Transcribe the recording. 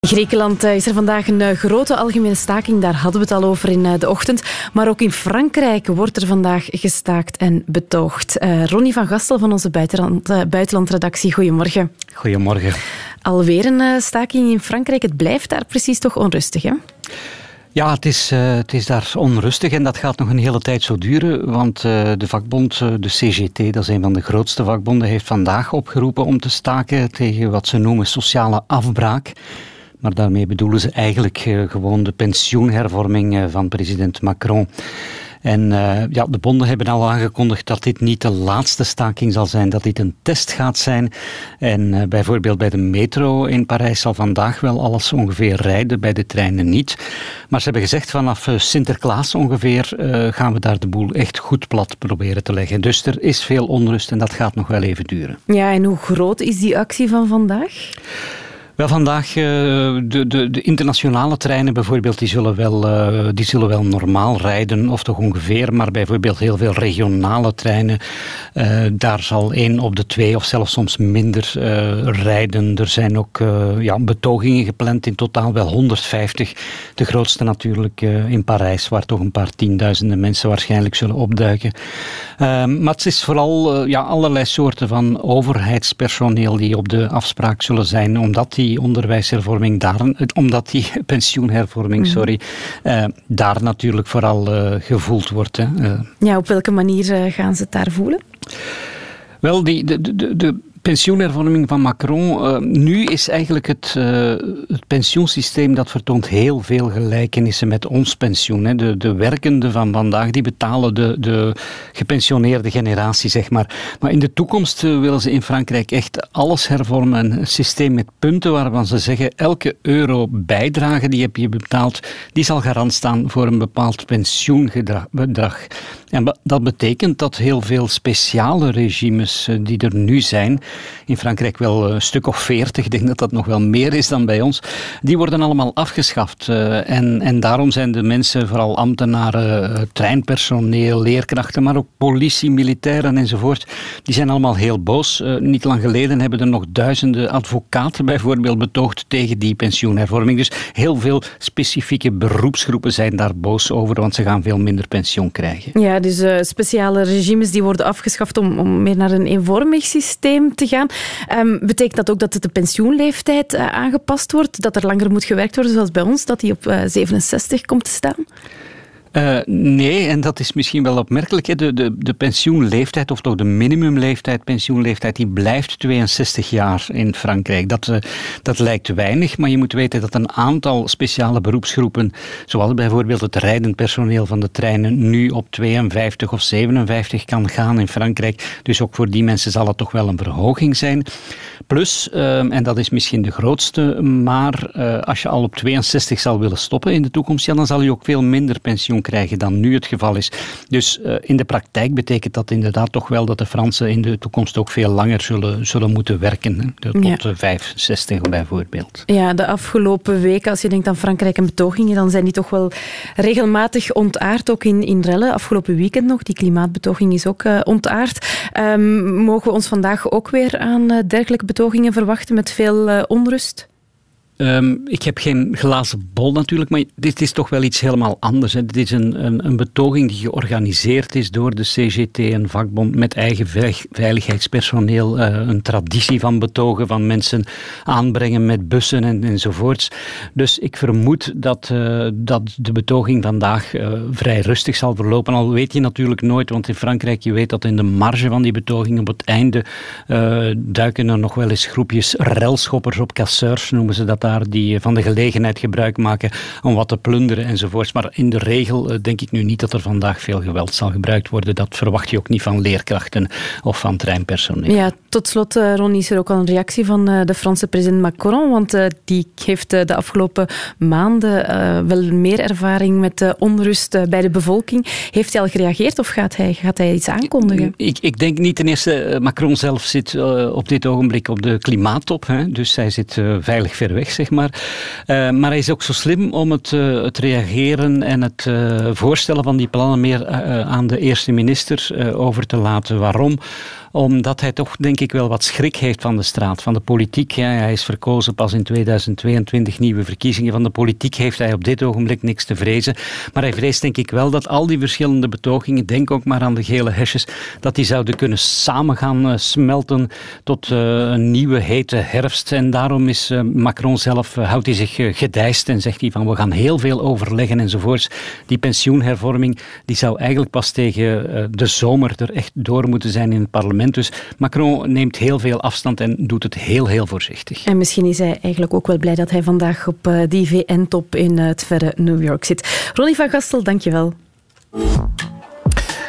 Griekenland is er vandaag een grote algemene staking. Daar hadden we het al over in de ochtend. Maar ook in Frankrijk wordt er vandaag gestaakt en betoogd. Ronnie van Gastel van onze buitenlandredactie. Goedemorgen. Goedemorgen. Alweer een staking in Frankrijk. Het blijft daar precies toch onrustig, hè? Ja, het is daar onrustig en dat gaat nog een hele tijd zo duren, want de vakbond, de CGT, dat is een van de grootste vakbonden, heeft vandaag opgeroepen om te staken tegen wat ze noemen sociale afbraak. Maar daarmee bedoelen ze eigenlijk gewoon de pensioenhervorming van president Macron. En de bonden hebben al aangekondigd dat dit niet de laatste staking zal zijn, dat dit een test gaat zijn. En bijvoorbeeld bij de metro in Parijs zal vandaag wel alles ongeveer rijden, bij de treinen niet. Maar ze hebben gezegd vanaf Sinterklaas ongeveer gaan we daar de boel echt goed plat proberen te leggen. Dus er is veel onrust en dat gaat nog wel even duren. Ja, en hoe groot is die actie van vandaag? Wel, vandaag, de internationale treinen bijvoorbeeld, die zullen wel normaal rijden, of toch ongeveer, maar bijvoorbeeld heel veel regionale treinen, daar zal 1 op de 2 of zelfs soms minder rijden. Er zijn ook betogingen gepland, in totaal wel 150. De grootste natuurlijk in Parijs, waar toch een paar tienduizenden mensen waarschijnlijk zullen opduiken. Maar het is vooral allerlei soorten van overheidspersoneel die op de afspraak zullen zijn, omdat die pensioenhervorming, daar natuurlijk vooral gevoeld wordt. Hè. Ja, op welke manier gaan ze het daar voelen? Wel, de pensioenhervorming van Macron, nu is eigenlijk het pensioensysteem, dat vertoont heel veel gelijkenissen met ons pensioen. Hè. De werkenden van vandaag, die betalen de gepensioneerde generatie, zeg maar. Maar in de toekomst willen ze in Frankrijk echt alles hervormen. Een systeem met punten waarvan ze zeggen, elke euro bijdrage die heb je betaald, die zal garant staan voor een bepaald pensioenbedrag. En dat betekent dat heel veel speciale regimes die er nu zijn, in Frankrijk wel een stuk of 40, ik denk dat dat nog wel meer is dan bij ons, die worden allemaal afgeschaft. En daarom zijn de mensen, vooral ambtenaren, treinpersoneel, leerkrachten, maar ook politie, militairen enzovoort, die zijn allemaal heel boos. Niet lang geleden hebben er nog duizenden advocaten bijvoorbeeld betoogd tegen die pensioenhervorming. Dus heel veel specifieke beroepsgroepen zijn daar boos over, want ze gaan veel minder pensioen krijgen. Ja, dus speciale regimes die worden afgeschaft om meer naar een eenvormig systeem te gaan. Betekent dat ook dat de pensioenleeftijd aangepast wordt? Dat er langer moet gewerkt worden, zoals bij ons, dat die op 67 komt te staan? Nee, en dat is misschien wel opmerkelijk. Hè. De pensioenleeftijd, of toch de minimumleeftijd, pensioenleeftijd, die blijft 62 jaar in Frankrijk. Dat lijkt weinig, maar je moet weten dat een aantal speciale beroepsgroepen, zoals bijvoorbeeld het rijdend personeel van de treinen, nu op 52 of 57 kan gaan in Frankrijk. Dus ook voor die mensen zal het toch wel een verhoging zijn. Plus, en dat is misschien de grootste, maar als je al op 62 zal willen stoppen in de toekomst, dan zal je ook veel minder pensioen krijgen dan nu het geval is. Dus in de praktijk betekent dat inderdaad toch wel dat de Fransen in de toekomst ook veel langer zullen moeten werken. Tot 65 bijvoorbeeld. Ja, de afgelopen weken, als je denkt aan Frankrijk en betogingen, dan zijn die toch wel regelmatig ontaard, ook in rellen. Afgelopen weekend nog, die klimaatbetoging is ook ontaard. Mogen we ons vandaag ook weer aan dergelijke betogingen verwachten met veel onrust? Ik heb geen glazen bol natuurlijk, maar dit is toch wel iets helemaal anders. Hè. Dit is een betoging die georganiseerd is door de CGT, een vakbond met eigen veiligheidspersoneel. Een traditie van betogen, van mensen aanbrengen met bussen enzovoorts. Dus ik vermoed dat de betoging vandaag vrij rustig zal verlopen. Al weet je natuurlijk nooit, want in Frankrijk, je weet dat in de marge van die betoging op het einde duiken er nog wel eens groepjes relschoppers op, casseurs noemen ze dat daar, die van de gelegenheid gebruik maken om wat te plunderen enzovoorts. Maar in de regel denk ik nu niet dat er vandaag veel geweld zal gebruikt worden. Dat verwacht je ook niet van leerkrachten of van treinpersoneel. Ja, tot slot, Ron, is er ook al een reactie van de Franse president Macron, want die heeft de afgelopen maanden wel meer ervaring met onrust bij de bevolking. Heeft hij al gereageerd of gaat hij iets aankondigen? Ik denk niet. Ten eerste, Macron zelf zit op dit ogenblik op de klimaattop, hè, dus hij zit veilig ver weg, zeg maar. Maar hij is ook zo slim om het reageren en het voorstellen van die plannen meer aan de eerste minister over te laten. Waarom? omdat hij toch, denk ik, wel wat schrik heeft van de straat, van de politiek. Ja, hij is verkozen pas in 2022, nieuwe verkiezingen. Van de politiek heeft hij op dit ogenblik niks te vrezen. Maar hij vreest, denk ik wel, dat al die verschillende betogingen, denk ook maar aan de gele hesjes, dat die zouden kunnen samen gaan smelten tot een nieuwe hete herfst. En daarom is Macron zelf, houdt hij zich gedijst en zegt hij van we gaan heel veel overleggen enzovoorts. Die pensioenhervorming die zou eigenlijk pas tegen de zomer er echt door moeten zijn in het parlement. Dus Macron neemt heel veel afstand en doet het heel, heel voorzichtig. En misschien is hij eigenlijk ook wel blij dat hij vandaag op die VN-top in het verre New York zit. Ronnie van Gastel, dankjewel.